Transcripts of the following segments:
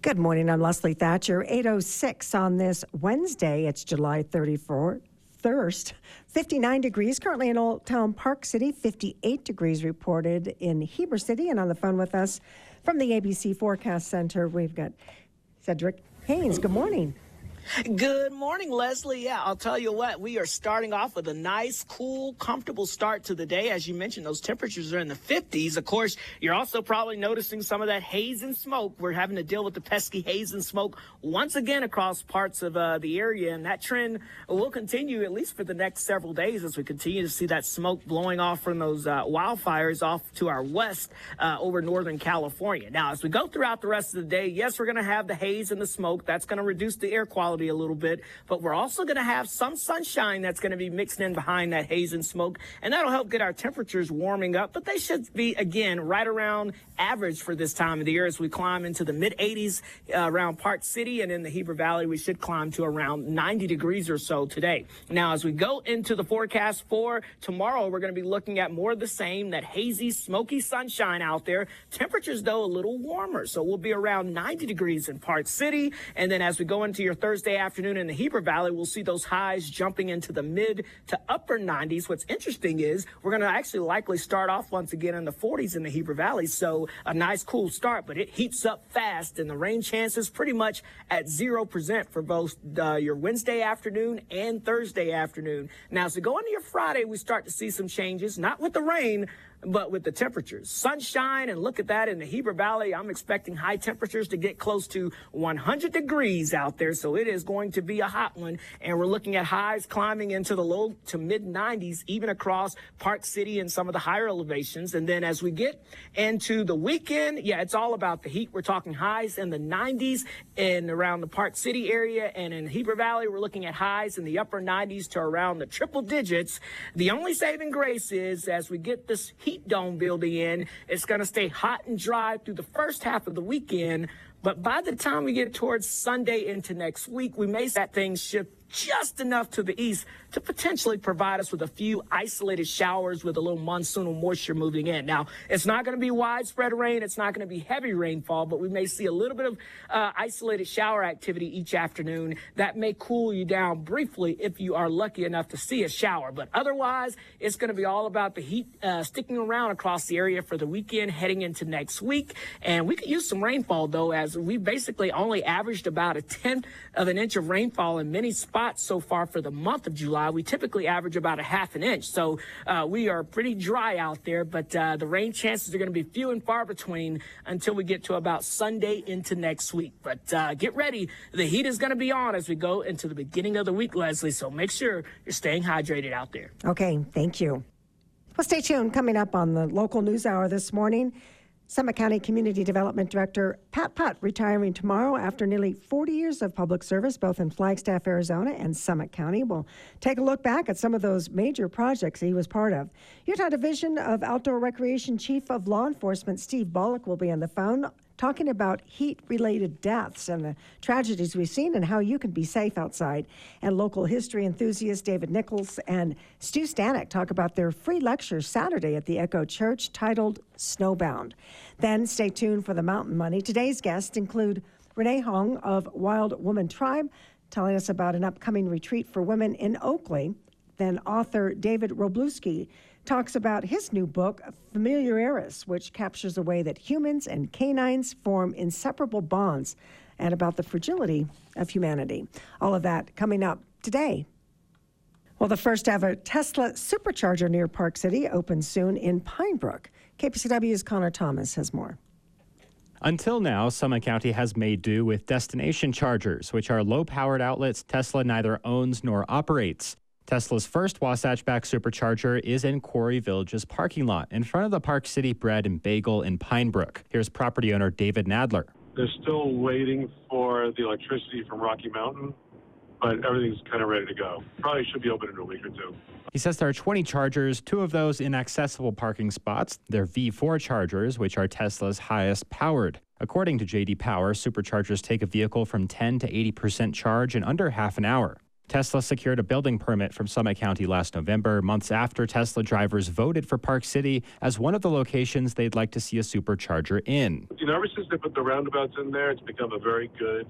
Good morning. I'm Leslie Thatcher. 8:06 on this Wednesday. It's July 31st. 59 degrees currently in Old Town Park City. 58 degrees reported in Heber City. And on the phone with us from the ABC Forecast Center, we've got Cedric Haynes. Good morning. Good morning, Leslie. Yeah, I'll tell you what, we are starting off with a nice, cool, comfortable start to the day. As you mentioned, those temperatures are in the 50s. Of course, you're also probably noticing some of that haze and smoke. We're having to deal with the pesky haze and smoke once again across parts of the area, and that trend will continue at least for the next several days as we continue to see that smoke blowing off from those wildfires off to our west over Northern California. Now, as we go throughout the rest of the day, yes, we're going to have the haze and the smoke. That's going to reduce the air quality a little bit, but we're also going to have some sunshine that's going to be mixed in behind that haze and smoke, and that'll help get our temperatures warming up. But they should be, again, right around average for this time of the year as we climb into the mid-80s around Park City, and in the Heber Valley, we should climb to around 90 degrees or so today. Now, as we go into the forecast for tomorrow, we're going to be looking at more of the same, that hazy, smoky sunshine out there. Temperatures, though, a little warmer, so we'll be around 90 degrees in Park City, and then as we go into your Thursday afternoon in the Heber Valley, we'll see those highs jumping into the mid to upper 90s. What's interesting is we're going to actually likely start off once again in the 40s in the Heber Valley, so a nice cool start, but it heats up fast, and the rain chances pretty much at 0% for both your Wednesday afternoon and Thursday afternoon. Now, as we go into your Friday, we start to see some changes, not with the rain, but with the temperatures. Sunshine, and look at that in the Heber Valley. I'm expecting high temperatures to get close to 100 degrees out there, so it is going to be a hot one. And we're looking at highs climbing into the low to mid 90s, even across Park City and some of the higher elevations. And then as we get into the weekend, yeah, it's all about the heat. We're talking highs in the 90s and around the Park City area, and in Heber Valley, we're looking at highs in the upper 90s to around the triple digits. The only saving grace is as we get this heat dome building in, it's going to stay hot and dry through the first half of the weekend. But by the time we get towards Sunday into next week, we may see that things shift just enough to the east to potentially provide us with a few isolated showers with a little monsoonal moisture moving in. Now, it's not going to be widespread rain. It's not going to be heavy rainfall, but we may see a little bit of isolated shower activity each afternoon. That may cool you down briefly if you are lucky enough to see a shower. But otherwise, it's going to be all about the heat sticking around across the area for the weekend heading into next week. And we could use some rainfall, though, as we basically only averaged about 1/10 of an inch of rainfall in many spots so far for the month of July. We typically average about 1/2 inch, so we are pretty dry out there, but the rain chances are going to be few and far between until we get to about Sunday into next week. But get ready. The heat is going to be on as we go into the beginning of the week, Leslie, so make sure you're staying hydrated out there. Okay, thank you. Well, stay tuned. Coming up on the local news hour this morning, Summit County Community Development Director Pat Putt retiring tomorrow after nearly 40 years of public service, both in Flagstaff, Arizona and Summit County. We'll take a look back at some of those major projects he was part of. Utah Division of Outdoor Recreation Chief of Law Enforcement Steve Bullock will be on the phone talking about heat-related deaths and the tragedies we've seen and how you can be safe outside. And local history enthusiast David Nichols and Stu Stanek talk about their free lecture Saturday at the Echo Church titled Snowbound. Then stay tuned for the Mountain Money. Today's guests include Renee Hong of Wild Woman Tribe, telling us about an upcoming retreat for women in Oakley. Then author David Robluski talks about his new book, Familiaris, which captures the way that humans and canines form inseparable bonds and about the fragility of humanity. All of that coming up today. Well, the first ever Tesla supercharger near Park City opens soon in Pine Brook. KPCW's Connor Thomas has more. Until now, Summit County has made do with destination chargers, which are low-powered outlets Tesla neither owns nor operates. Tesla's first Wasatch-backed supercharger is in Quarry Village's parking lot in front of the Park City Bread and Bagel in Pine Brook. Here's property owner David Nadler. They're still waiting for the electricity from Rocky Mountain, but everything's kind of ready to go. Probably should be open in a week or two. He says there are 20 chargers, 2 of those in accessible parking spots. They're V4 chargers, which are Tesla's highest powered. According to J.D. Power, superchargers take a vehicle from 10 to 80% charge in under half an hour. Tesla secured a building permit from Summit County last November, months after Tesla drivers voted for Park City as one of the locations they'd like to see a supercharger in. Ever since they put the roundabouts in there, it's become a very good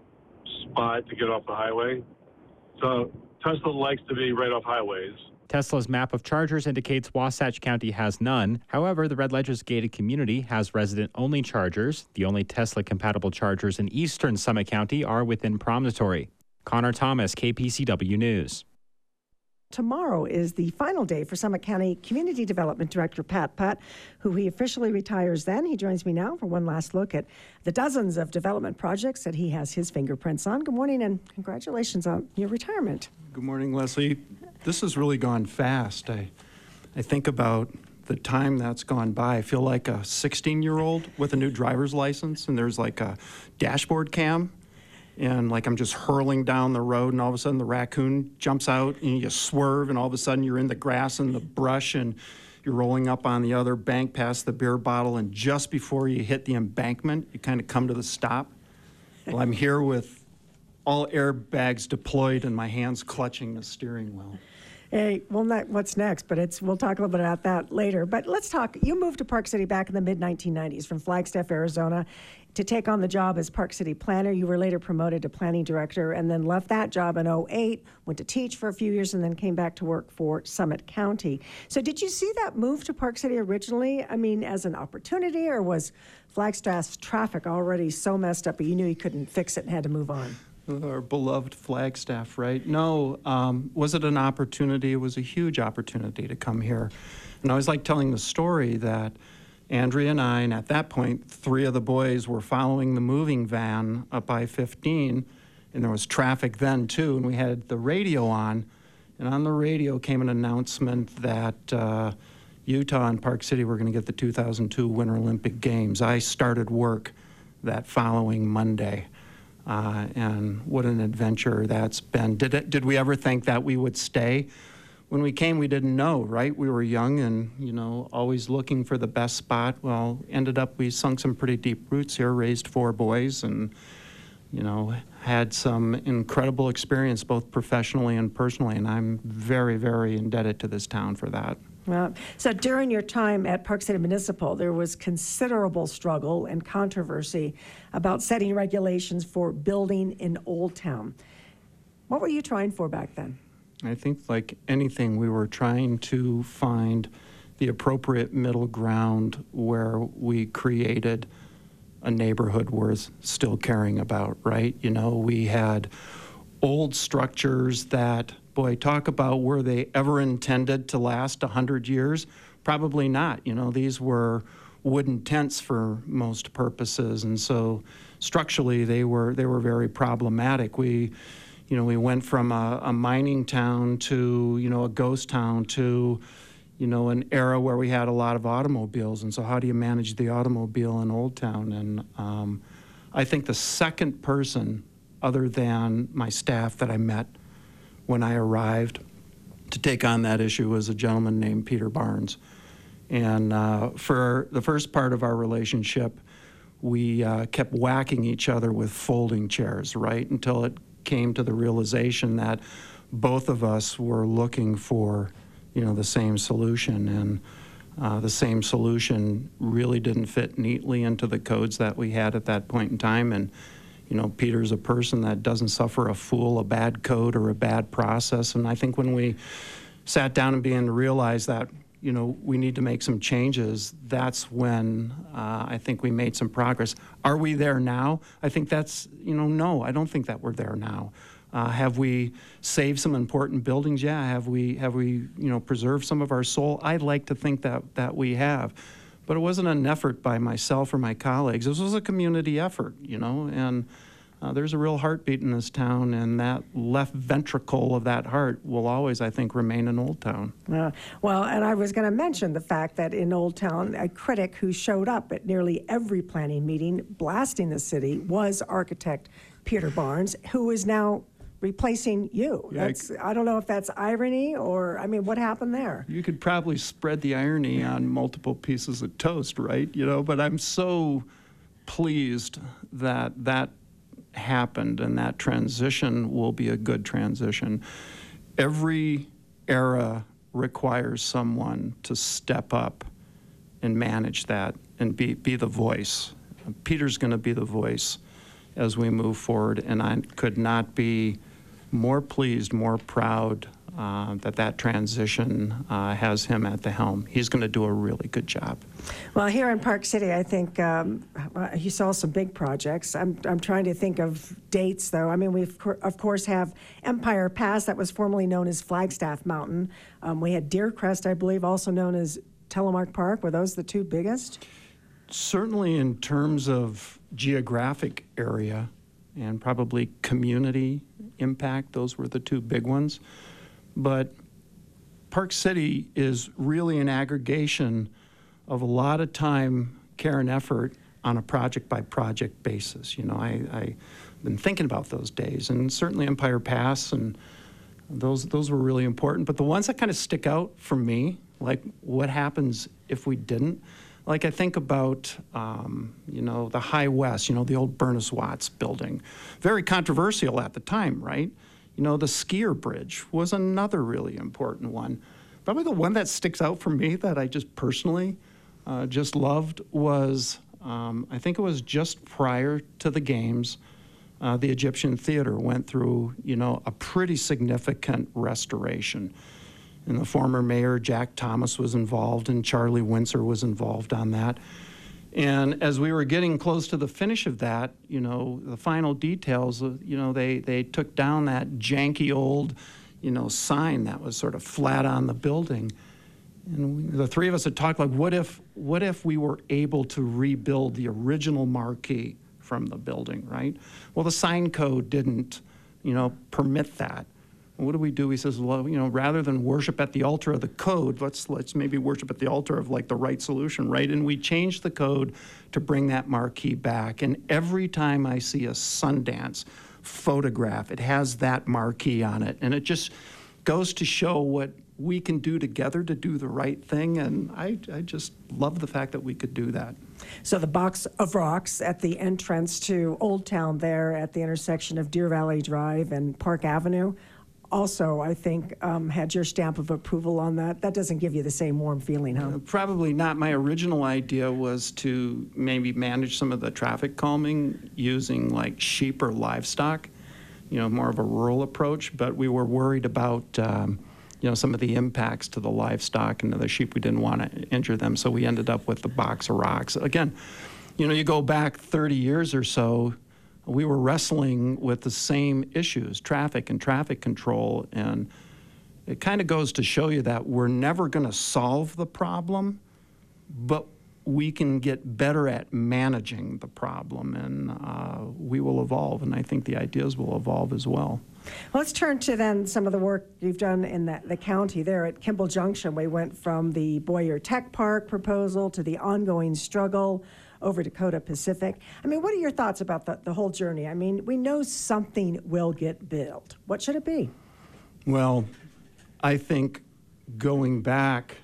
spot to get off the highway. So Tesla likes to be right off highways. Tesla's map of chargers indicates Wasatch County has none. However, the Red Ledges gated community has resident-only chargers. The only Tesla-compatible chargers in eastern Summit County are within Promontory. Connor Thomas, KPCW News. Tomorrow is the final day for Summit County Community Development Director Pat Putt, who he officially retires then. He joins me now for one last look at the dozens of development projects that he has his fingerprints on. Good morning and congratulations on your retirement. Good morning, Leslie. This has really gone fast. I think about the time that's gone by. I feel like a 16-year-old with a new driver's license, and there's like a dashboard cam. And like I'm just hurling down the road, and all of a sudden the raccoon jumps out, and you swerve, and all of a sudden you're in the grass and the brush, and you're rolling up on the other bank past the beer bottle, and just before you hit the embankment, you kind of come to the stop. Well, I'm here with all airbags deployed and my hands clutching the steering wheel. Hey, well, not what's next, but we'll talk a little bit about that later. But let's talk. You moved to Park City back in the mid-1990s from Flagstaff, Arizona, to take on the job as Park City planner. You were later promoted to planning director and then left that job in 2008, went to teach for a few years, and then came back to work for Summit County. So did you see that move to Park City originally, as an opportunity, or was Flagstaff's traffic already so messed up that you knew you couldn't fix it and had to move on? Our beloved Flagstaff, right? No, was it an opportunity? It was a huge opportunity to come here. And I always like telling the story that Andrea and I, and at that point, 3 of the boys were following the moving van up I-15, and there was traffic then too, and we had the radio on, and on the radio came an announcement that Utah and Park City were going to get the 2002 Winter Olympic Games. I started work that following Monday. And what an adventure that's been. Did we ever think that we would stay? When we came, we didn't know, right? We were young and, always looking for the best spot. Well, ended up we sunk some pretty deep roots here, raised 4 boys, and, had some incredible experience both professionally and personally, and I'm very, very indebted to this town for that. Well, so during your time at Park City Municipal, there was considerable struggle and controversy about setting regulations for building in Old Town. What were you trying for back then? I think like anything, we were trying to find the appropriate middle ground where we created a neighborhood worth still caring about, right? We had old structures that, boy, talk about were they ever intended to last 100 years? Probably not. These were wooden tents for most purposes, and so structurally they were very problematic. We went from a mining town to a ghost town to an era where we had a lot of automobiles, and so how do you manage the automobile in Old Town? And I think the second person, other than my staff, that I met when I arrived to take on that issue was a gentleman named Peter Barnes. And for the first part of our relationship, we kept whacking each other with folding chairs, right, until it came to the realization that both of us were looking for, the same solution. And the same solution really didn't fit neatly into the codes that we had at that point in time. And Peter's a person that doesn't suffer a fool, a bad code, or a bad process. And I think when we sat down and began to realize that, we need to make some changes, that's when I think we made some progress. Are we there now? I think that's, no, I don't think that we're there now. Have we saved some important buildings? Yeah. Have we preserved some of our soul? I'd like to think that we have. But it wasn't an effort by myself or my colleagues. This was a community effort, and there's a real heartbeat in this town, and that left ventricle of that heart will always, I think, remain in Old Town. Well, and I was going to mention the fact that in Old Town, a critic who showed up at nearly every planning meeting blasting the city was architect Peter Barnes, who is now replacing you. Yeah, I don't know if that's irony or, what happened there? You could probably spread the irony on multiple pieces of toast, right? But I'm so pleased that happened, and that transition will be a good transition. Every era requires someone to step up and manage that and be the voice. Peter's going to be the voice as we move forward, and I could not be more pleased, more proud that transition has him at the helm. He's going to do a really good job. Well, here in Park City, I think you saw some big projects. I'm trying to think of dates, though. I mean, we of course have Empire Pass, that was formerly known as Flagstaff Mountain. We had Deer Crest, I believe, also known as Telemark Park. Were those the two biggest? Certainly in terms of geographic area and probably community impact, those were the two big ones. But Park City is really an aggregation of a lot of time, care, and effort on a project-by-project basis. You know, I've been thinking about those days, and certainly Empire Pass, and those were really important. But the ones that kind of stick out for me, like what happens if we didn't, like I think about, the High West, the old Bernice Watts building. Very controversial at the time, right? The skier bridge was another really important one. Probably the one that sticks out for me that I just personally just loved was, I think it was just prior to the games, the Egyptian Theater went through, a pretty significant restoration. And the former mayor, Jack Thomas, was involved, and Charlie Windsor was involved on that. And as we were getting close to the finish of that, the final details, they took down that janky old, sign that was sort of flat on the building. And the three of us had talked like, what if we were able to rebuild the original marquee from the building, right? Well, the sign code didn't, permit that. What do? He says, well, rather than worship at the altar of the code, let's maybe worship at the altar of like the right solution, right? And we changed the code to bring that marquee back. And every time I see a Sundance photograph, it has that marquee on it. And it just goes to show what we can do together to do the right thing. And I just love the fact that we could do that. So the Box of Rocks at the entrance to Old Town there at the intersection of Deer Valley Drive and Park Avenue, also, I think, had your stamp of approval on that. That doesn't give you the same warm feeling, huh? Probably not. My original idea was to maybe manage some of the traffic calming using like sheep or livestock, more of a rural approach. But we were worried about, some of the impacts to the livestock and to the sheep. We didn't want to injure them, so we ended up with the Box of Rocks. Again, you go back 30 years or so, we were wrestling with the same issues, traffic and traffic control, and it kind of goes to show you that we're never going to solve the problem, but we can get better at managing the problem, and we will evolve, and I think the ideas will evolve as well. Well, let's turn to then some of the work you've done in the county there at Kimball Junction. We went from the Boyer Tech Park proposal to the ongoing struggle over Dakota Pacific. I mean, what are your thoughts about the whole journey? I mean, we know something will get built. What should it be? Well, I think going back,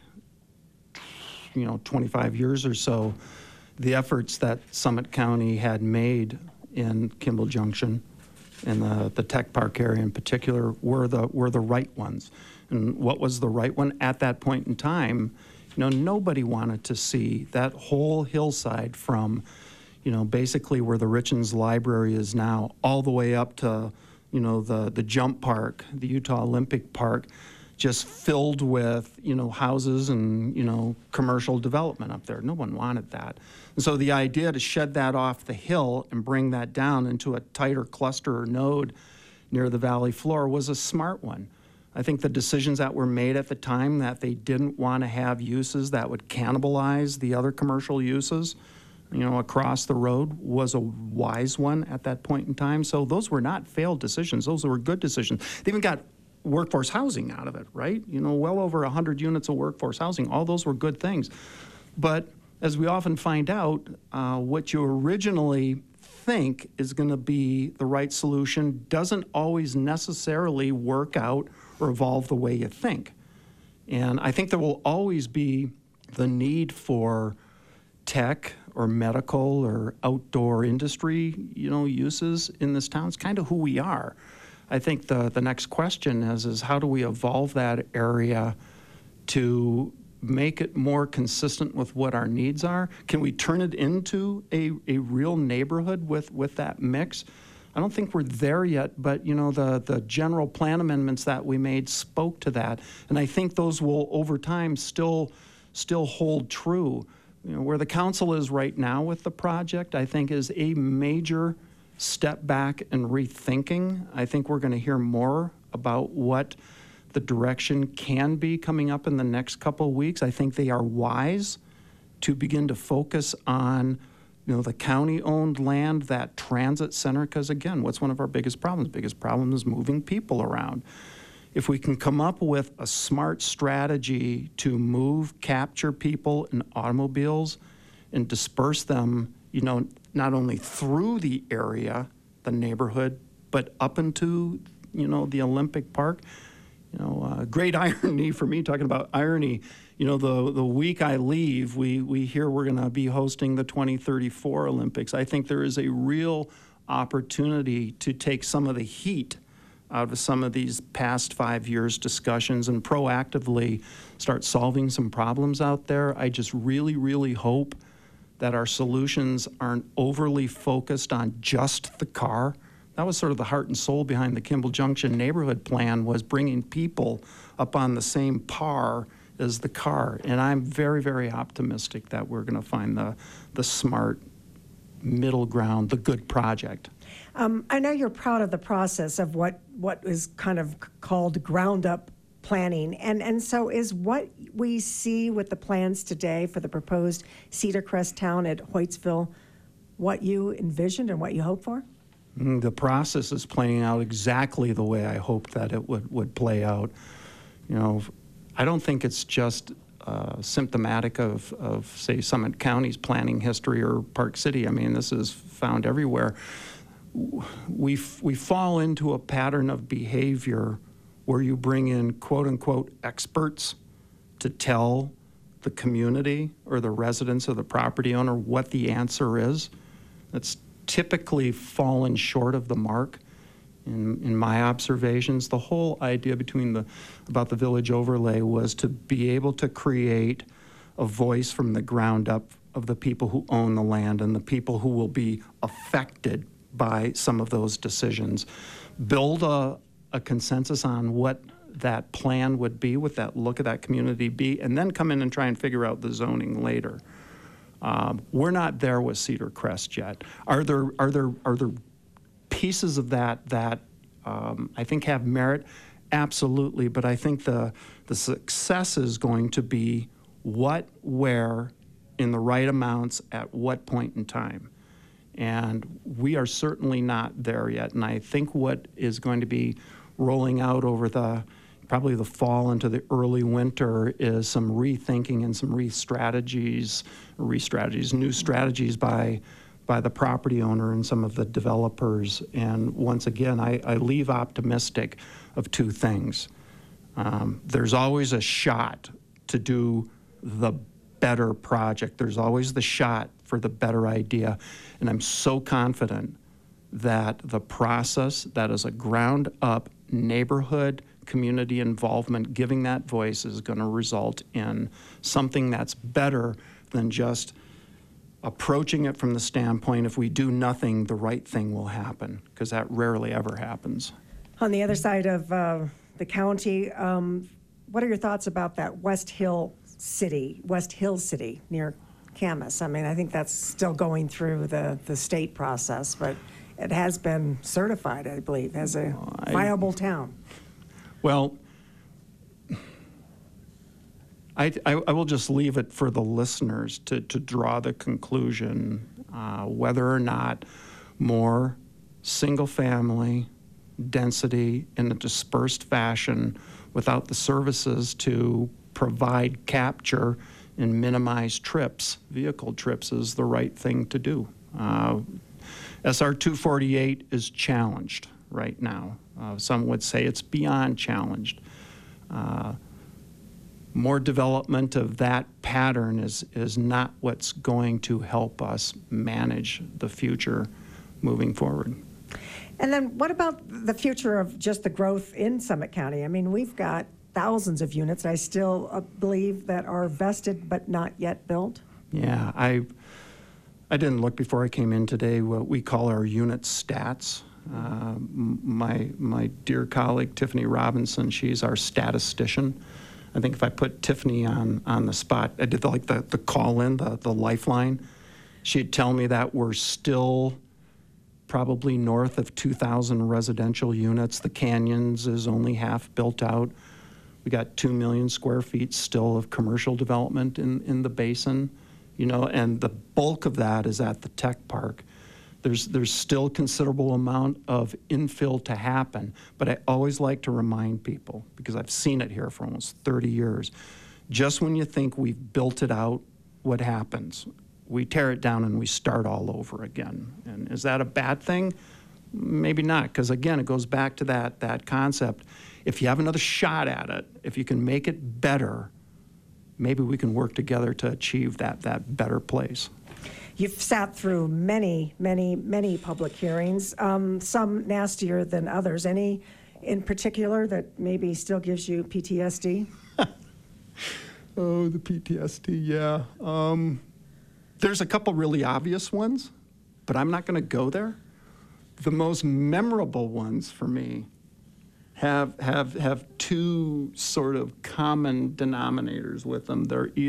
25 years or so, the efforts that Summit County had made in Kimball Junction and the Tech Park area in particular were the right ones. And what was the right one at that point in time? Nobody wanted to see that whole hillside from, basically where the Richens Library is now, all the way up to, the jump park, the Utah Olympic Park, just filled with, houses and, commercial development up there. No one wanted that. And so the idea to shed that off the hill and bring that down into a tighter cluster or node near the valley floor was a smart one. I think the decisions that were made at the time that they didn't want to have uses that would cannibalize the other commercial uses, across the road was a wise one at that point in time. So those were not failed decisions. Those were good decisions. They even got workforce housing out of it, right? Well over 100 units of workforce housing. All those were good things. But as we often find out, what you originally think is going to be the right solution doesn't always necessarily work out or evolve the way you think. And I think there will always be the need for tech or medical or outdoor industry, uses in this town. It's kind of who we are. I think the next question is how do we evolve that area to make it more consistent with what our needs are? Can we turn it into a real neighborhood with that mix? I don't think we're there yet, but the general plan amendments that we made spoke to that, and I think those will over time still hold true. Where the council is right now with the project, I think is a major step back and rethinking. I think we're going to hear more about what the direction can be coming up in the next couple of weeks. I think they are wise to begin to focus on the county-owned land, that transit center, because again, what's one of our biggest problems? Biggest problem is moving people around. If we can come up with a smart strategy to capture people in automobiles and disperse them, not only through the area, the neighborhood, but up into, the Olympic Park. Great irony for me, talking about irony. The week I leave, we hear we're going to be hosting the 2034 Olympics. I think there is a real opportunity to take some of the heat out of some of these past 5 years discussions and proactively start solving some problems out there. I just really, really hope that our solutions aren't overly focused on just the car. That was sort of the heart and soul behind the Kimball Junction neighborhood plan, was bringing people up on the same par as the car. And I'm very, very optimistic that we're going to find the smart middle ground, the good project. I know you're proud of the process of what is kind of called ground-up planning. And so is what we see with the plans today for the proposed Cedar Crest town at Hoytsville what you envisioned and what you hope for? The process is playing out exactly the way I hoped that it would play out. I don't think it's just symptomatic of, say, Summit County's planning history or Park City. I mean, this is found everywhere. We fall into a pattern of behavior where you bring in quote-unquote experts to tell the community or the residents or the property owner what the answer is. That's typically fallen short of the mark in my observations. The whole idea about the village overlay was to be able to create a voice from the ground up of the people who own the land and the people who will be affected by some of those decisions. Build a consensus on what that plan would be, what that look of that community be, and then come in and try and figure out the zoning later. We're not there with Cedar Crest yet. Are there pieces of that I think have merit? Absolutely, but I think the success is going to be what, where, in the right amounts, at what point in time. And we are certainly not there yet. And I think what is going to be rolling out over probably the fall into the early winter is some rethinking and some new strategies by the property owner and some of the developers. And once again, I leave optimistic of two things. There's always a shot to do the better project. There's always the shot for the better idea. And I'm so confident that the process that is a ground up neighborhood community involvement, giving that voice, is going to result in something that's better than just approaching it from the standpoint, if we do nothing, the right thing will happen, because that rarely ever happens. On the other side of the county, what are your thoughts about that West Hill City near Camas? I mean, I think that's still going through the state process, but it has been certified, I believe, as a viable town. Well, I will just leave it for the listeners to draw the conclusion whether or not more single-family density in a dispersed fashion without the services to provide capture and minimize vehicle trips, is the right thing to do. SR 248 is challenged right now. Some would say it's beyond challenged. more development of that pattern is not what's going to help us manage the future moving forward. And then what about the future of just the growth in Summit County? I mean, we've got thousands of units, I still believe, that are vested but not yet built. Yeah, I didn't look before I came in today what we call our unit stats. My dear colleague Tiffany Robinson, she's our statistician. I think if I put Tiffany on the spot, I did the call-in, the lifeline, she'd tell me that we're still probably north of 2,000 residential units. The Canyons is only half built out. We got 2 million square feet still of commercial development in the basin, and the bulk of that is at the tech park. There's still considerable amount of infill to happen, but I always like to remind people, because I've seen it here for almost 30 years, just when you think we've built it out, what happens? We tear it down and we start all over again. And is that a bad thing? Maybe not, because again, it goes back to that concept. If you have another shot at it, if you can make it better, maybe we can work together to achieve that better place. You've sat through many, many, many public hearings, some nastier than others. Any in particular that maybe still gives you PTSD? Oh, the PTSD, yeah. There's a couple really obvious ones, but I'm not going to go there. The most memorable ones for me have two sort of common denominators with them.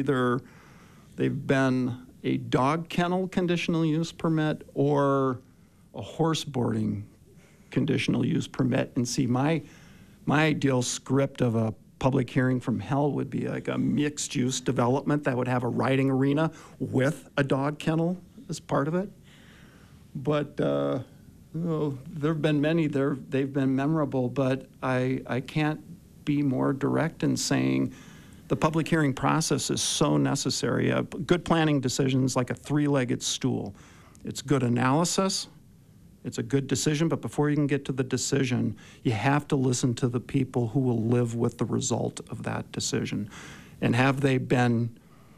They've been a dog kennel conditional use permit or a horse boarding conditional use permit. And see, my ideal script of a public hearing from hell would be like a mixed use development that would have a riding arena with a dog kennel as part of it. But there have been many, they've been memorable, but I can't be more direct in saying the public hearing process is so necessary. Good planning decisions like a three-legged stool. It's good analysis, it's a good decision, but before you can get to the decision, you have to listen to the people who will live with the result of that decision. And have they been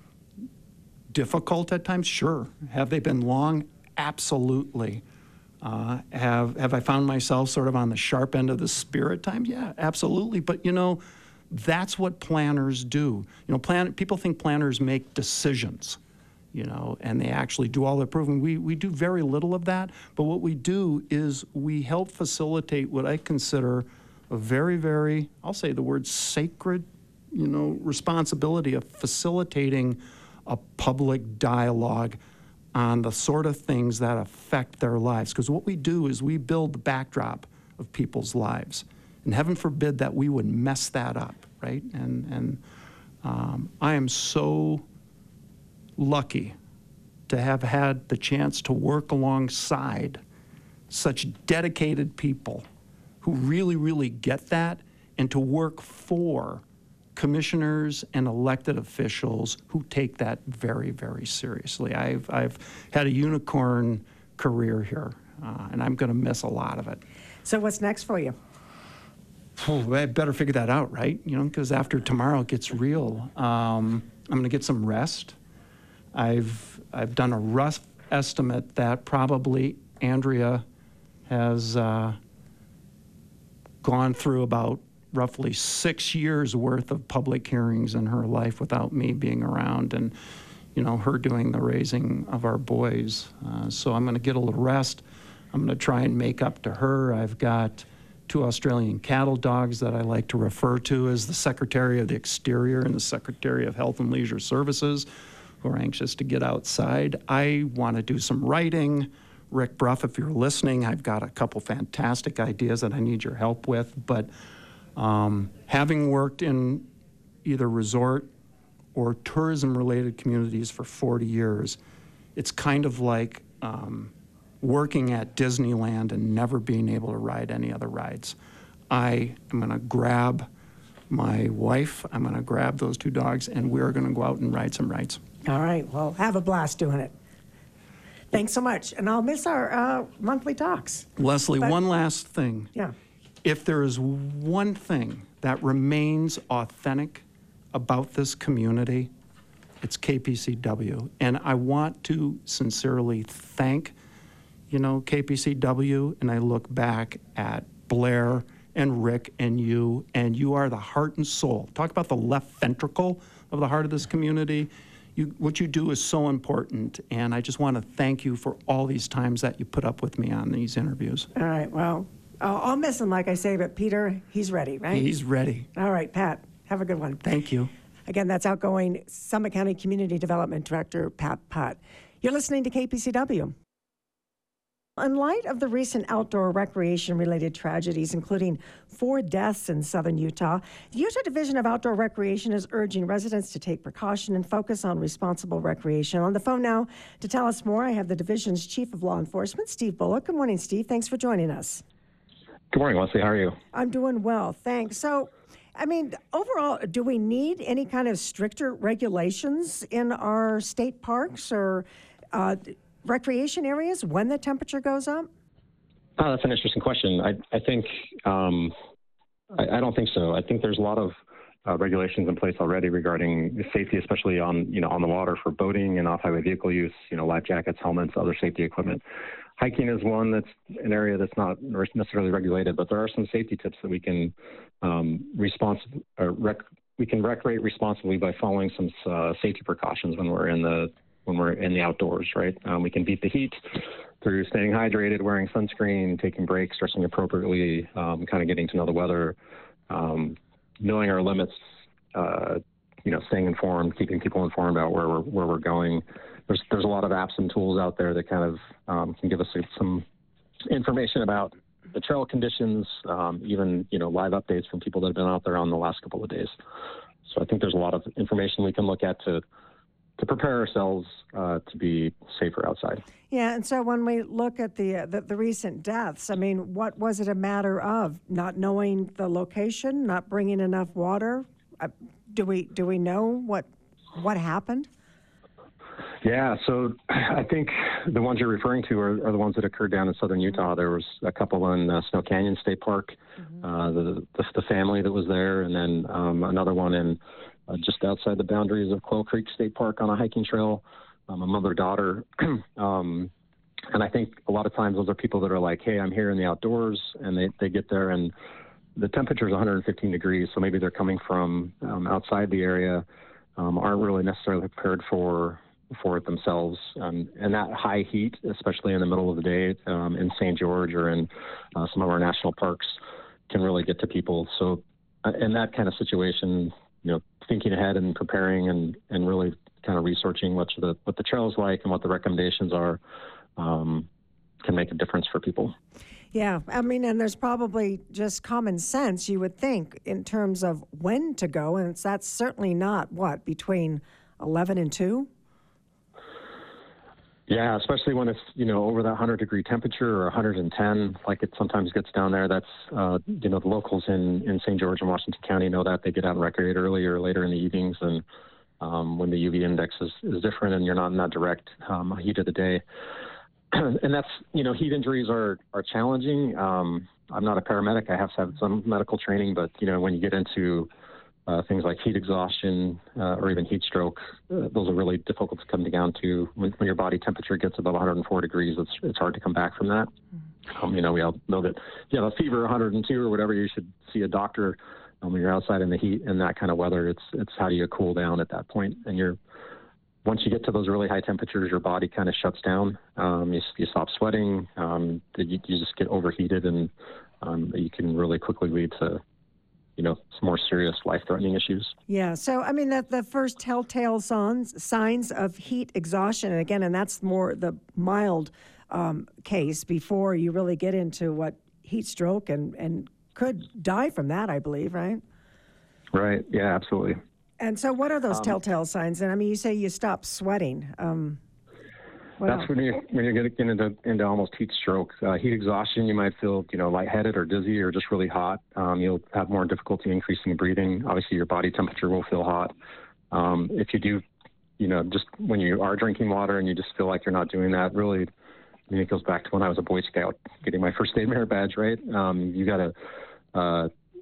difficult at times? Sure. Have they been long? Absolutely. Have I found myself sort of on the sharp end of the spear at times? Yeah, absolutely. But that's what planners do. People think planners make decisions, and they actually do all the approving. We do very little of that, but what we do is we help facilitate what I consider a very, very, I'll say the word sacred, responsibility of facilitating a public dialogue on the sort of things that affect their lives. Because what we do is we build the backdrop of people's lives. And heaven forbid that we would mess that up, right? And I am so lucky to have had the chance to work alongside such dedicated people who really, really get that, and to work for commissioners and elected officials who take that very, very seriously. I've had a unicorn career here, and I'm going to miss a lot of it. So what's next for you? I better figure that out, right? Because after tomorrow it gets real. I'm going to get some rest. I've done a rough estimate that probably Andrea has gone through about roughly 6 years worth of public hearings in her life without me being around, and her doing the raising of our boys. So I'm going to get a little rest. I'm going to try and make up to her. I've got 2 Australian cattle dogs that I like to refer to as the Secretary of the Exterior and the Secretary of Health and Leisure Services, who are anxious to get outside. I want to do some writing. Rick Bruff, if you're listening, I've got a couple fantastic ideas that I need your help with. But having worked in either resort or tourism-related communities for 40 years, it's kind of like working at Disneyland and never being able to ride any other rides. I am going to grab my wife, I'm going to grab those 2 dogs, and we're going to go out and ride some rides. All right. Well, have a blast doing it. Thanks so much. And I'll miss our monthly talks. Leslie, one last thing. Yeah. If there is one thing that remains authentic, about this community, it's KPCW. And I want to sincerely thank, KPCW, and I look back at Blair and Rick and you are the heart and soul. Talk about the left ventricle of the heart of this community. What you do is so important, and I just want to thank you for all these times that you put up with me on these interviews. All right, well, I'll miss him, like I say, but Peter, he's ready, right? He's ready. All right, Pat, have a good one. Thank you. Again, that's outgoing Summit County Community Development Director Pat Putt. You're listening to KPCW. In light of the recent outdoor recreation-related tragedies, including 4 deaths in southern Utah, the Utah Division of Outdoor Recreation is urging residents to take precaution and focus on responsible recreation. On the phone now to tell us more, I have the division's Chief of Law Enforcement, Steve Bullock. Good morning, Steve. Thanks for joining us. Good morning, Leslie. How are you? I'm doing well, thanks. So, overall, do we need any kind of stricter regulations in our state parks or recreation areas when the temperature goes up? Oh, that's an interesting question. I think I don't think so. I think there's a lot of regulations in place already regarding safety, especially on the water for boating and off-highway vehicle use. Life jackets, helmets, other safety equipment. Hiking is one that's an area that's not necessarily regulated, but there are some safety tips that we can recreate responsibly by following some safety precautions when we're in the outdoors, right? We can beat the heat through staying hydrated, wearing sunscreen, taking breaks, dressing appropriately, kind of getting to know the weather, knowing our limits, staying informed, keeping people informed about where we're going. There's a lot of apps and tools out there that kind of can give us some information about the trail conditions, even live updates from people that have been out there on the last couple of days. So I think there's a lot of information we can look at to prepare ourselves to be safer outside. Yeah, and so when we look at the recent deaths, what was it a matter of? Not knowing the location, not bringing enough water? Do we know what happened? Yeah, so I think the ones you're referring to are the ones that occurred down in southern Utah. There was a couple in Snow Canyon State Park, the family that was there, and then another one in just outside the boundaries of Quail Creek State Park on a hiking trail, a mother-daughter. And I think a lot of times those are people that are like, hey, I'm here in the outdoors, and they get there and the temperature is 115 degrees, so maybe they're coming from outside the area, aren't really necessarily prepared for it themselves. And that high heat, especially in the middle of the day in St. George or in some of our national parks, can really get to people. So in that kind of situation, thinking ahead and preparing and really kind of researching what the trail is like and what the recommendations are can make a difference for people. Yeah, and there's probably just common sense, you would think, in terms of when to go, and that's certainly not, between 11 and 2? Yeah, especially when it's, over that 100-degree temperature or 110, like it sometimes gets down there. That's, the locals in St. George and Washington County know that. They get out and recreate early or later in the evenings, and when the UV index is different and you're not in that direct heat of the day. And that's, heat injuries are challenging. I'm not a paramedic. I have to have some medical training, but, when you get into things like heat exhaustion or even heat stroke, those are really difficult to come down to. When your body temperature gets above 104 degrees, it's hard to come back from that. We all know that if you have a fever 102 or whatever, you should see a doctor when you're outside in the heat and that kind of weather. It's how do you cool down at that point? And once you get to those really high temperatures, your body kind of shuts down. You stop sweating. You just get overheated, and you can really quickly lead to some more serious life-threatening issues. Yeah, so the first telltale signs of heat exhaustion, and that's more the mild case before you really get into what heat stroke and could die from that, I believe, right? Right. Yeah, absolutely. And so, what are those telltale signs? And you say you stop sweating. That's when you're getting into almost heat stroke. Heat exhaustion, you might feel, lightheaded or dizzy or just really hot. You'll have more difficulty increasing breathing. Obviously, your body temperature will feel hot. If you do, just when you are drinking water and you just feel like you're not doing that, really, it goes back to when I was a Boy Scout getting my first aid merit badge, right? You got to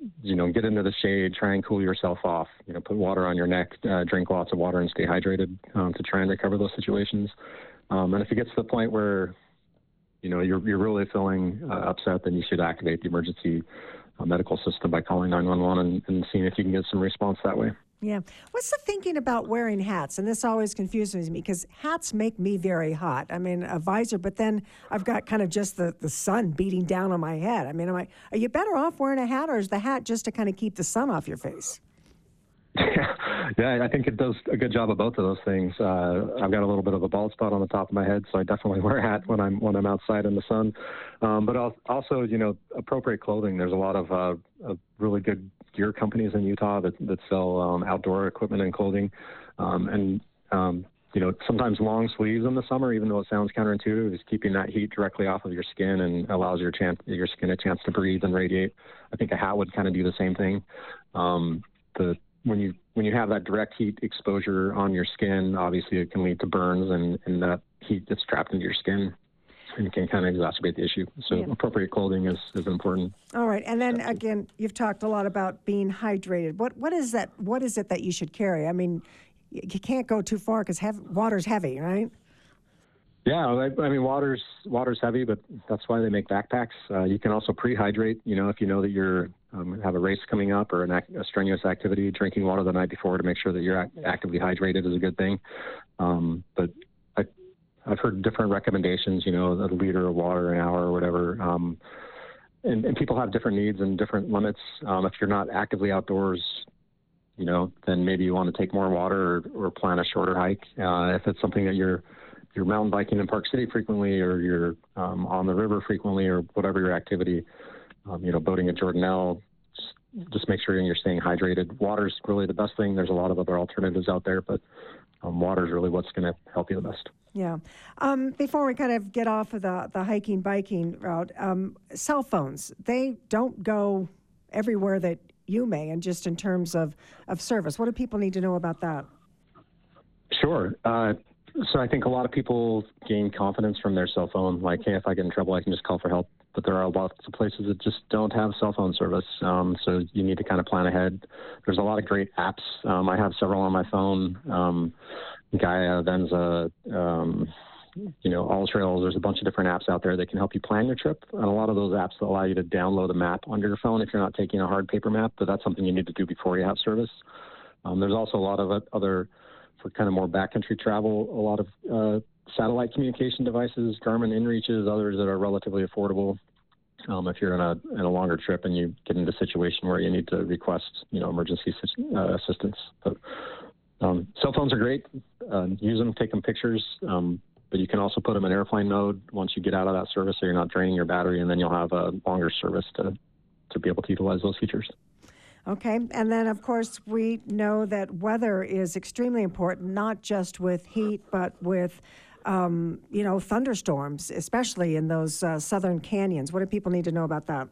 get into the shade, try and cool yourself off, put water on your neck, drink lots of water and stay hydrated to try and recover those situations. And if it gets to the point where, you're really feeling upset, then you should activate the emergency medical system by calling 911 and seeing if you can get some response that way. Yeah. What's the thinking about wearing hats? And this always confuses me because hats make me very hot. I mean, a visor, but then I've got kind of just the sun beating down on my head. I mean, are you better off wearing a hat, or is the hat just to kind of keep the sun off your face? Yeah, I think it does a good job of both of those things. I've got a little bit of a bald spot on the top of my head, so I definitely wear a hat when I'm outside in the sun. But also, appropriate clothing. There's a lot of really good gear companies in Utah that sell outdoor equipment and clothing, and sometimes long sleeves in the summer, even though it sounds counterintuitive, is keeping that heat directly off of your skin and allows your skin a chance to breathe and radiate. I think a hat would kind of do the same thing. When you have that direct heat exposure on your skin, obviously it can lead to burns, and that heat gets trapped into your skin and can kind of exacerbate the issue. So appropriate clothing is important. All right. And then again, you've talked a lot about being hydrated. What is that? What is it that you should carry? I mean, you can't go too far because water's heavy, right? Yeah, I mean, water's heavy, but that's why they make backpacks. You can also pre-hydrate. If you know that you're have a race coming up or a strenuous activity, drinking water the night before to make sure that you're actively hydrated is a good thing. But I've heard different recommendations. A liter of water an hour or whatever. And people have different needs and different limits. If you're not actively outdoors, then maybe you want to take more water or plan a shorter hike. If it's something that you're mountain biking in Park City frequently, or you're on the river frequently, or whatever your activity, boating at Jordanelle, just make sure you're staying hydrated. Water's really the best thing. There's a lot of other alternatives out there, but water's really what's going to help you the best. Yeah. Before we kind of get off of the hiking, biking route, cell phones, they don't go everywhere that you may, and just in terms of service. What do people need to know about that? Sure. So I think a lot of people gain confidence from their cell phone. Like, hey, if I get in trouble, I can just call for help. But there are lots of places that just don't have cell phone service. So you need to kind of plan ahead. There's a lot of great apps. I have several on my phone. Gaia, Venza, AllTrails. There's a bunch of different apps out there that can help you plan your trip. And a lot of those apps allow you to download a map onto your phone if you're not taking a hard paper map. But that's something you need to do before you have service. There's also a lot of other, for kind of more backcountry travel, a lot of satellite communication devices, Garmin inReaches, others that are relatively affordable. If you're in a longer trip and you get into a situation where you need to request, emergency assistance. But cell phones are great. Use them, take them pictures. But you can also put them in airplane mode once you get out of that service, so you're not draining your battery, and then you'll have a longer service to be able to utilize those features. Okay. And then, of course, we know that weather is extremely important, not just with heat, but with, thunderstorms, especially in those southern canyons. What do people need to know about that?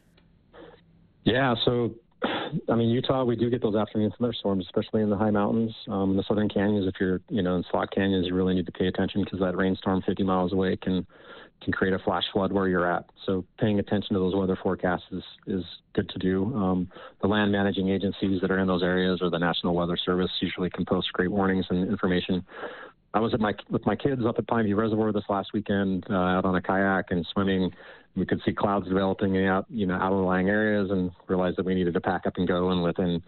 Yeah. So, Utah, we do get those afternoon thunderstorms, especially in the high mountains. In the southern canyons, if you're, in slot canyons, you really need to pay attention because that rainstorm 50 miles away can create a flash flood where you're at. So paying attention to those weather forecasts is good to do. The land managing agencies that are in those areas, or the National Weather Service, usually can post great warnings and information. I was with my kids up at Pineview Reservoir this last weekend, out on a kayak and swimming. We could see clouds developing out of the lying areas, and realized that we needed to pack up and go. And within,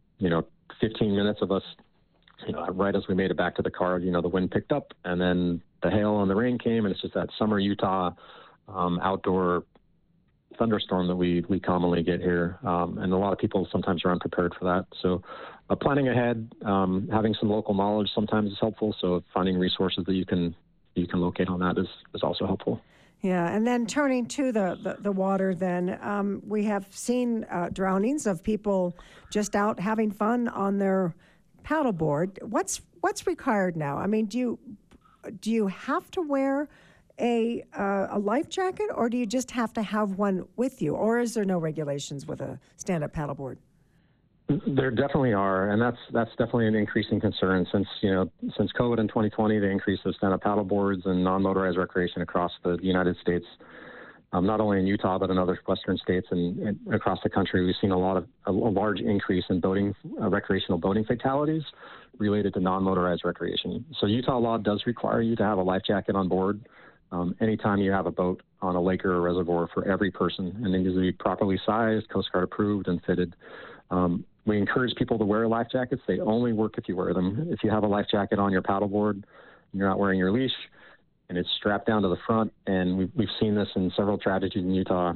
15 minutes of us, right as we made it back to the car, the wind picked up, and then the hail and the rain came, and it's just that summer Utah outdoor thunderstorm that we commonly get here. And a lot of people sometimes are unprepared for that. So planning ahead, having some local knowledge sometimes is helpful. So finding resources that you can locate on that is also helpful. Yeah, and then turning to the water, then we have seen drownings of people just out having fun on their paddleboard. What's required now? I mean, do you have to wear a life jacket, or do you just have to have one with you, or is there no regulations with a stand-up paddleboard? There definitely are, and that's definitely an increasing concern since COVID in 2020, they increased the stand-up paddleboards and non-motorized recreation across the United States. not only in Utah, but in other western states and across the country, we've seen a large increase in recreational boating fatalities related to non-motorized recreation. So Utah law does require you to have a life jacket on board anytime you have a boat on a lake or a reservoir for every person, and it needs to be properly sized, Coast Guard approved and fitted. We encourage people to wear life jackets. They only work if you wear them. If you have a life jacket on your paddleboard and you're not wearing your leash, and it's strapped down to the front, and we've seen this in several tragedies in Utah.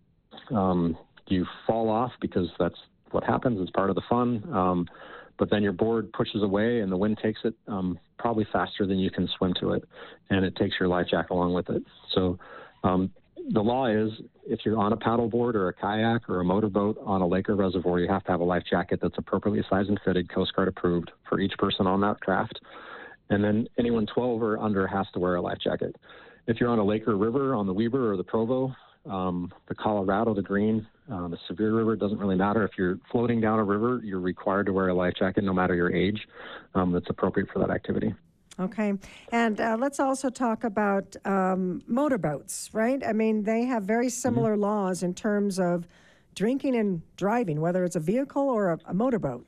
You fall off because that's what happens. It's part of the fun. But then your board pushes away and the wind takes it probably faster than you can swim to it, and it takes your life jacket along with it. So the law is if you're on a paddleboard or a kayak or a motorboat on a lake or reservoir, you have to have a life jacket that's appropriately sized and fitted, Coast Guard approved for each person on that craft. And then anyone 12 or under has to wear a life jacket. If you're on a lake or river, on the Weber or the Provo, the Colorado, the Green, the Sevier River, it doesn't really matter. If you're floating down a river, you're required to wear a life jacket no matter your age that's appropriate for that activity. Okay. And let's also talk about motorboats, right? I mean, they have very similar laws in terms of drinking and driving, whether it's a vehicle or a motorboat.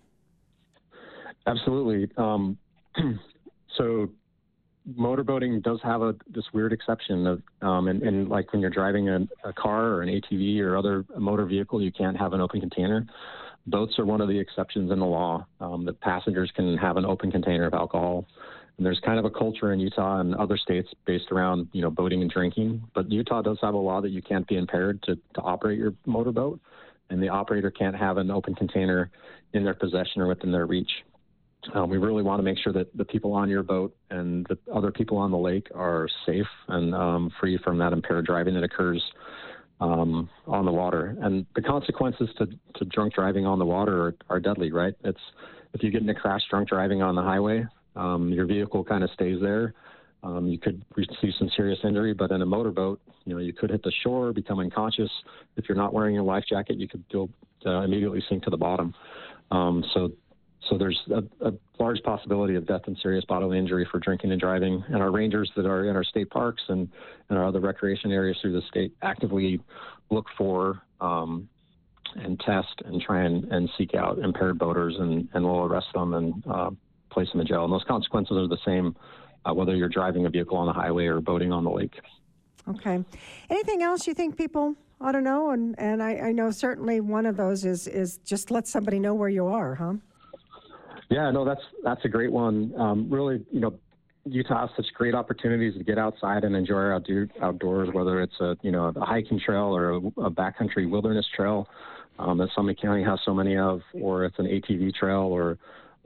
Absolutely. So motorboating does have this weird exception of, and like when you're driving a car or an ATV or other motor vehicle, you can't have an open container. Boats are one of the exceptions in the law that passengers can have an open container of alcohol. And there's kind of a culture in Utah and other states based around, boating and drinking. But Utah does have a law that you can't be impaired to operate your motorboat, and the operator can't have an open container in their possession or within their reach. We really want to make sure that the people on your boat and the other people on the lake are safe and free from that impaired driving that occurs on the water. And the consequences to drunk driving on the water are deadly, right? If you get in a crash drunk driving on the highway, your vehicle kind of stays there. You could receive some serious injury, but in a motorboat, you could hit the shore, become unconscious. If you're not wearing your life jacket, you could immediately sink to the bottom. So there's a large possibility of death and serious bodily injury for drinking and driving. And our rangers that are in our state parks and our other recreation areas through the state actively look for and test and try and seek out impaired boaters and will arrest them and place them in jail. And those consequences are the same whether you're driving a vehicle on the highway or boating on the lake. Okay. Anything else you think people ought to know? And I know certainly one of those is just let somebody know where you are, huh? Yeah, no, that's a great one. Really, Utah has such great opportunities to get outside and enjoy our outdoors, whether it's a hiking trail or a backcountry wilderness trail that Summit County has so many of, or it's an ATV trail or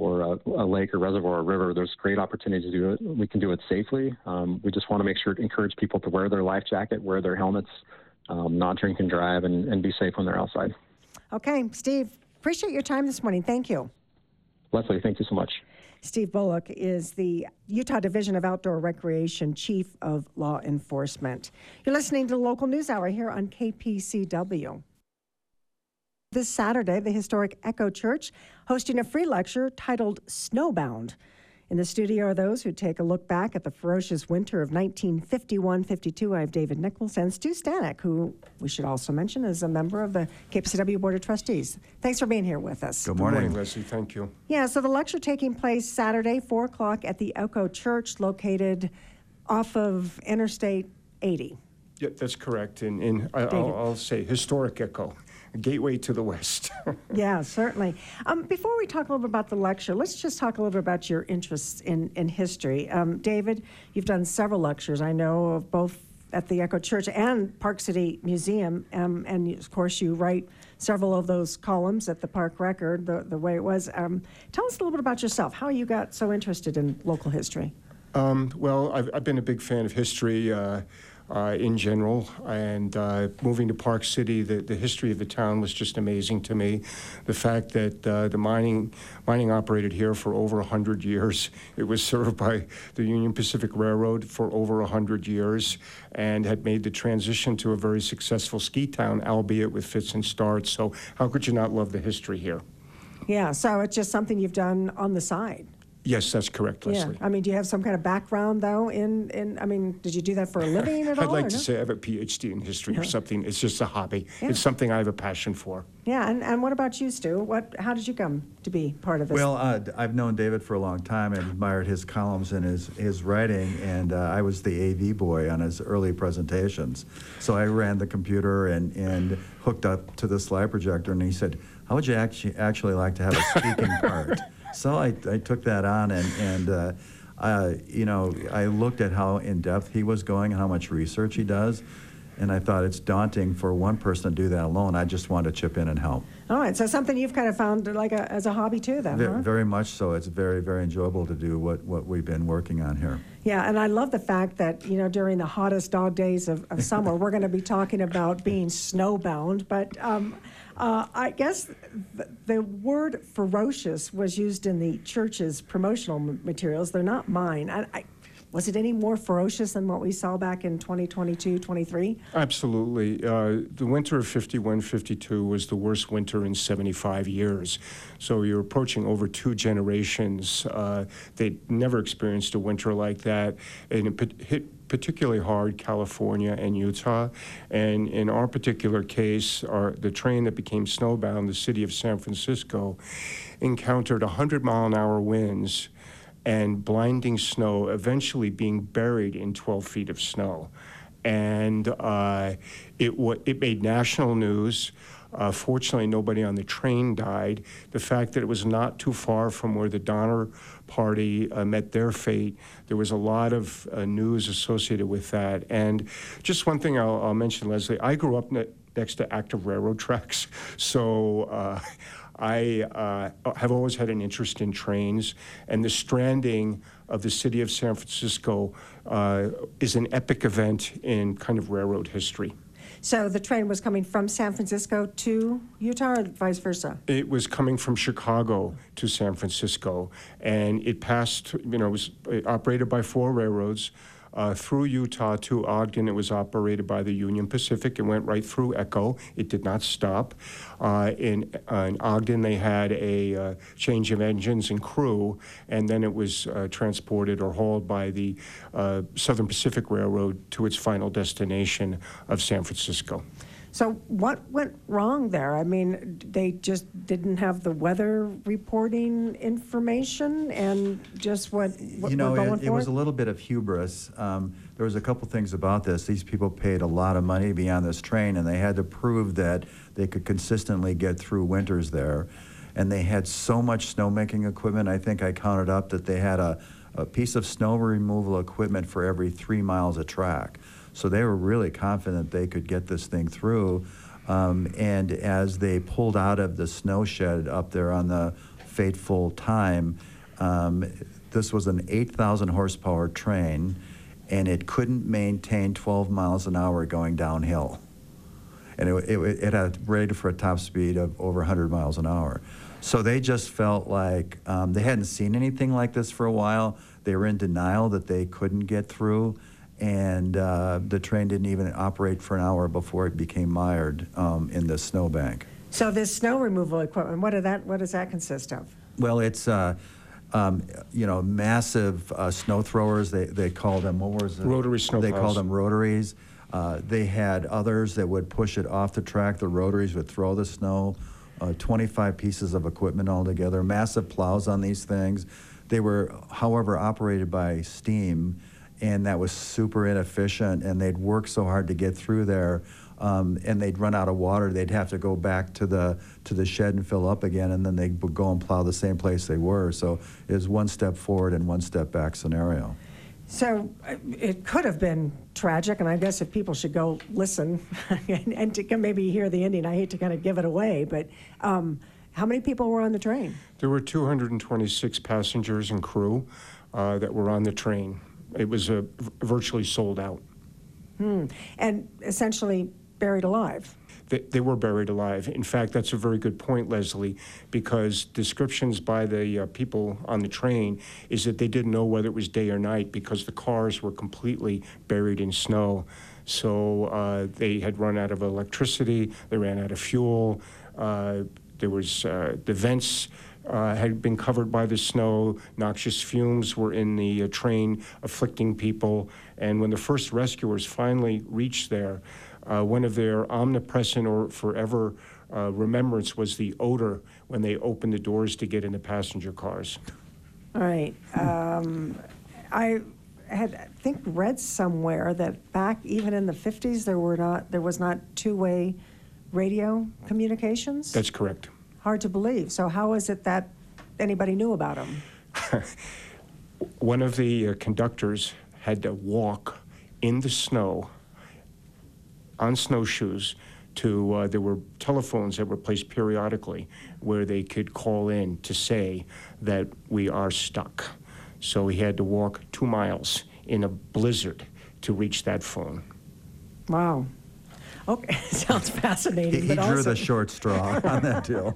a lake or reservoir or river. There's great opportunities to do it. We can do it safely. We just want to encourage people to wear their life jacket, wear their helmets, not drink and drive, and be safe when they're outside. Okay, Steve, appreciate your time this morning. Thank you. Leslie, thank you so much. Steve Bullock is the Utah Division of Outdoor Recreation Chief of Law Enforcement. You're listening to the Local News Hour here on KPCW. This Saturday, the historic Echo Church hosting a free lecture titled Snowbound. In the studio are those who take a look back at the ferocious winter of 1951-52. I have David Nichols and Stu Stanek, who we should also mention is a member of the KPCW Board of Trustees. Thanks for being here with us. Good morning, Leslie. Thank you. Yeah, so the lecture taking place Saturday, 4 o'clock at the Echo Church, located off of Interstate 80. Yeah, that's correct. I'll say historic Echo. A gateway to the West. Yeah, certainly. Before we talk a little bit about the lecture, let's just talk a little bit about your interests in history. David, you've done several lectures, I know, of both at the Echo Church and Park City Museum, and of course you write several of those columns at the Park Record, the way it was. Tell us a little bit about yourself, how you got so interested in local history. Well, I've been a big fan of history in general, and moving to Park City, the history of the town was just amazing to me. The fact that the mining operated here for over 100 years. It was served by the Union Pacific Railroad for over 100 years and had made the transition to a very successful ski town, albeit with fits and starts. So how could you not love the history here? Yeah, so it's just something you've done on the side. Yes, that's correct, Leslie. Yeah. I mean, do you have some kind of background, though, I mean, did you do that for a living at all? I'd like or to no? say I have a PhD in history or something. It's just a hobby. Yeah. It's something I have a passion for. Yeah, and what about you, Stu? How did you come to be part of this? Well, I've known David for a long time and admired his columns and his writing, and I was the AV boy on his early presentations. So I ran the computer and hooked up to the slide projector, and he said, how would you actually like to have a speaking part? So I took that on, and I looked at how in-depth he was going and how much research he does, and I thought it's daunting for one person to do that alone. I just wanted to chip in and help. All right, so something you've kind of found as a hobby too, then, huh? Very much so. It's very, very enjoyable to do what we've been working on here. Yeah, and I love the fact that, during the hottest dog days of summer, we're going to be talking about being snowbound, but I guess the word ferocious was used in the church's promotional materials. They're not mine. Was it any more ferocious than what we saw back in 2022, 23? Absolutely. The winter of 51, 52 was the worst winter in 75 years. So you're approaching over 2 generations. They'd never experienced a winter like that. And it hit particularly hard California and Utah. And in our particular case, the train that became snowbound, the city of San Francisco, encountered 100-mile-an-hour winds and blinding snow, eventually being buried in 12 feet of snow. And it made national news. Fortunately, nobody on the train died. The fact that it was not too far from where the Donner Party met their fate, there was a lot of news associated with that. And just one thing I'll mention, Leslie, I grew up next to active railroad tracks, so I have always had an interest in trains, and the stranding of the city of San Francisco is an epic event in kind of railroad history. So the train was coming from San Francisco to Utah, or vice versa? It was coming from Chicago to San Francisco, and it passed, it was operated by 4 railroads. Through Utah to Ogden, it was operated by the Union Pacific. It went right through Echo. It did not stop. In Ogden, they had a change of engines and crew, and then it was transported or hauled by the Southern Pacific Railroad to its final destination of San Francisco. So what went wrong there? I mean, they just didn't have the weather reporting information and just what we're going for? It was a little bit of hubris. There was a couple things about this. These people paid a lot of money to be on this train, and they had to prove that they could consistently get through winters there. And they had so much snowmaking equipment. I think I counted up that they had a piece of snow removal equipment for every 3 miles of track. So they were really confident they could get this thing through. And as they pulled out of the snow shed up there on the fateful time, this was an 8,000 horsepower train, and it couldn't maintain 12 miles an hour going downhill. And it had rated for a top speed of over 100 miles an hour. So they just felt like they hadn't seen anything like this for a while. They were in denial that they couldn't get through. And the train didn't even operate for an hour before it became mired in the snowbank. So this snow removal equipment, what does that consist of? Well, it's massive snow throwers. They called them, what was it? Rotary snowplows. They called them rotaries. They had others that would push it off the track. The rotaries would throw the snow. 25 pieces of equipment altogether. Massive plows on these things. They were, however, operated by steam, and that was super inefficient, and they'd work so hard to get through there, and they'd run out of water. They'd have to go back to the shed and fill up again, and then they'd go and plow the same place they were. So it was one step forward and one step back scenario. So it could have been tragic, and I guess if people should go listen and to maybe hear the ending, I hate to kind of give it away, but how many people were on the train? There were 226 passengers and crew that were on the train. It was virtually sold out. And essentially buried alive. They were buried alive. In fact, that's a very good point, Leslie, because descriptions by the people on the train is that they didn't know whether it was day or night because the cars were completely buried in snow. So they had run out of electricity, they ran out of fuel, there was the vents had been covered by the snow. Noxious fumes were in the train, afflicting people. And when the first rescuers finally reached there, one of their omnipresent or forever remembrance was the odor when they opened the doors to get in the passenger cars. All right. I think read somewhere that back even in the 50s there was not two-way radio communications. That's correct. Hard to believe. So how is it that anybody knew about them? One of the conductors had to walk in the snow on snowshoes to, there were telephones that were placed periodically where they could call in to say that we are stuck. So he had to walk 2 miles in a blizzard to reach that phone. Wow. Okay, sounds fascinating. He but drew also, the short straw on that deal.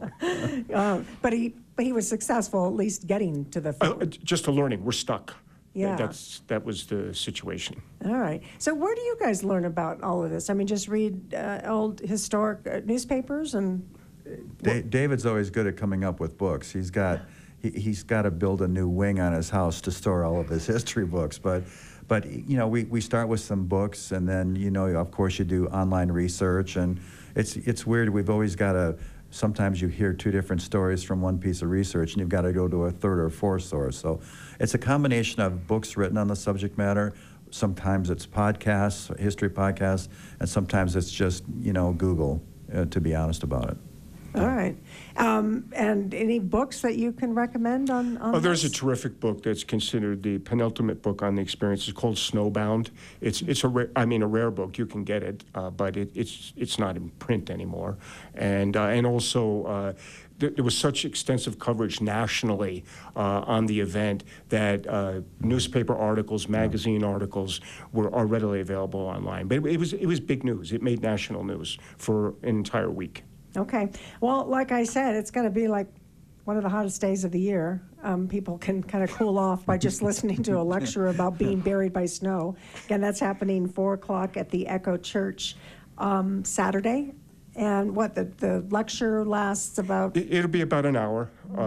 but he was successful at least getting to the phone. Just a learning, we're stuck. Yeah. That was the situation. All right. So where do you guys learn about all of this? I mean, just read old historic newspapers and... David's always good at coming up with books. He's got to build a new wing on his house to store all of his history books. But you know, we start with some books, and then, you know, of course you do online research, and it's weird. We've always got to... Sometimes you hear 2 different stories from one piece of research, and you've got to go to a 3rd or 4th source. So it's a combination of books written on the subject matter. Sometimes it's podcasts, history podcasts, and sometimes it's just, you know, Google, to be honest about it. All right. And any books that you can recommend on There's a this? terrific book that's considered the penultimate book on the experience. It's called Snowbound. It's a rare book. You can get it, but it's not in print anymore. And also there was such extensive coverage nationally on the event that newspaper articles, magazine articles are readily available online. But it was big news. It made national news for an entire week. Okay. Well, like I said, it's going to be like one of the hottest days of the year. People can kind of cool off by just listening to a lecture about being buried by snow. Again, that's happening 4 o'clock at the Echo Church Saturday. And the lecture lasts about? It'll be about an hour,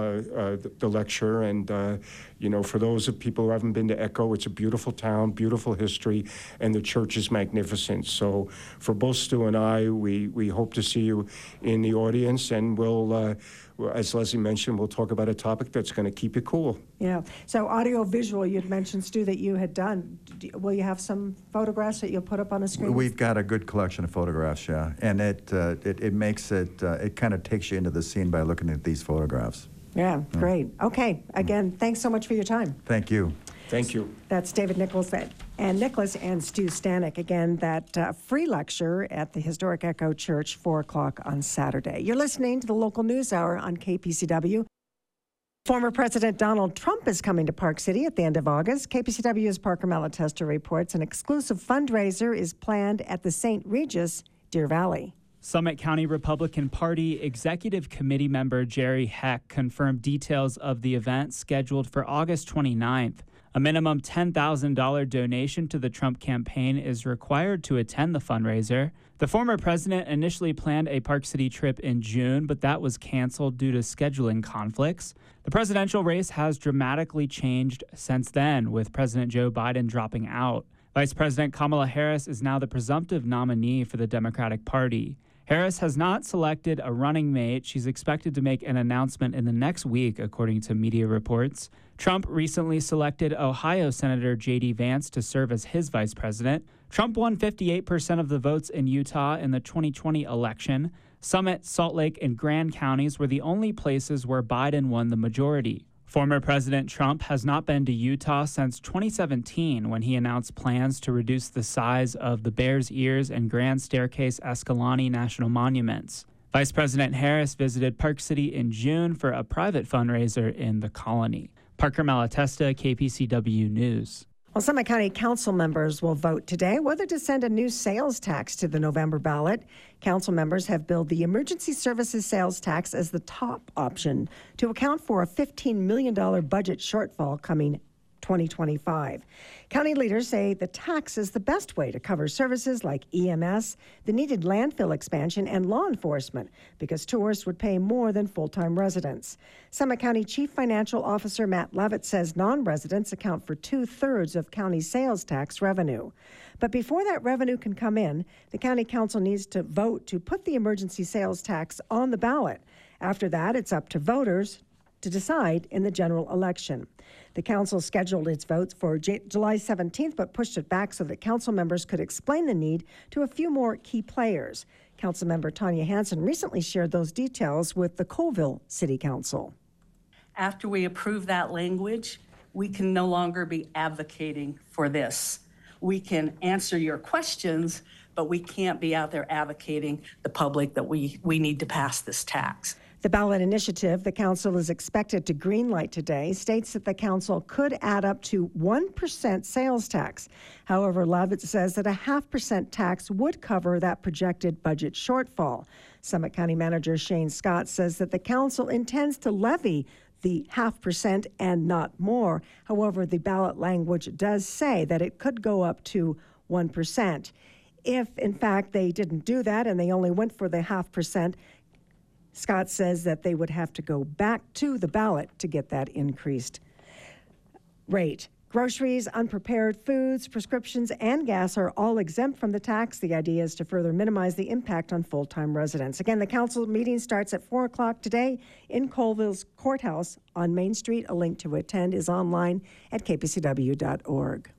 the lecture. And, you know, for those of people who haven't been to Echo, it's a beautiful town, beautiful history, and the church is magnificent. So for both Stu and I, we hope to see you in the audience, and we'll, as Leslie mentioned, we'll talk about a topic that's going to keep you cool. Yeah. So audio-visual, you'd mentioned, Stu, that you had done. Will you have some photographs that you'll put up on a screen? We've got a good collection of photographs, yeah. And it makes it, it kind of takes you into the scene by looking at these photographs. Yeah, great. Okay. Again, thanks so much for your time. Thank you. Thank you. That's David Nicholas and Stu Stanek. Again, that free lecture at the Historic Echo Church, 4 o'clock on Saturday. You're listening to the Local News Hour on KPCW. Former President Donald Trump is coming to Park City at the end of August. KPCW's Parker Malatesta reports an exclusive fundraiser is planned at the St. Regis, Deer Valley. Summit County Republican Party Executive Committee member Jerry Heck confirmed details of the event scheduled for August 29th. A minimum $10,000 donation to the Trump campaign is required to attend the fundraiser. The former president initially planned a Park City trip in June, but that was canceled due to scheduling conflicts. The presidential race has dramatically changed since then, with President Joe Biden dropping out. Vice President Kamala Harris is now the presumptive nominee for the Democratic Party. Harris has not selected a running mate. She's expected to make an announcement in the next week, according to media reports. Trump recently selected Ohio Senator J.D. Vance to serve as his vice president. Trump won 58% of the votes in Utah in the 2020 election. Summit, Salt Lake, and Grand counties were the only places where Biden won the majority. Former President Trump has not been to Utah since 2017, when he announced plans to reduce the size of the Bears Ears and Grand Staircase Escalante National Monuments. Vice President Harris visited Park City in June for a private fundraiser in the Colony. Parker Malatesta, KPCW News. Well, Summit County Council members will vote today whether to send a new sales tax to the November ballot. Council members have billed the emergency services sales tax as the top option to account for a $15 million budget shortfall coming 2025. County leaders say the tax is the best way to cover services like EMS, the needed landfill expansion, and law enforcement because tourists would pay more than full-time residents. Summit County Chief Financial Officer Matt Levitt says non-residents account for 2/3 of county sales tax revenue. But before that revenue can come in, the County Council needs to vote to put the emergency sales tax on the ballot. After that, it's up to voters to decide in the general election. The council scheduled its votes for July 17th, but pushed it back so that council members could explain the need to a few more key players. Councilmember Tanya Hansen recently shared those details with the Colville City Council. After we approve that language, we can no longer be advocating for this. We can answer your questions, but we can't be out there advocating the public that we need to pass this tax. The ballot initiative the council is expected to greenlight today states that the council could add up to 1% sales tax. However, Levitt says that a 0.5% tax would cover that projected budget shortfall. Summit County Manager Shane Scott says that the council intends to levy the 0.5% and not more. However, the ballot language does say that it could go up to 1%. If, in fact, they didn't do that and they only went for the 0.5%, Scott says that they would have to go back to the ballot to get that increased rate. Groceries, unprepared foods, prescriptions, and gas are all exempt from the tax. The idea is to further minimize the impact on full-time residents. Again, the council meeting starts at 4 o'clock today in Colville's courthouse on Main Street. A link to attend is online at kpcw.org.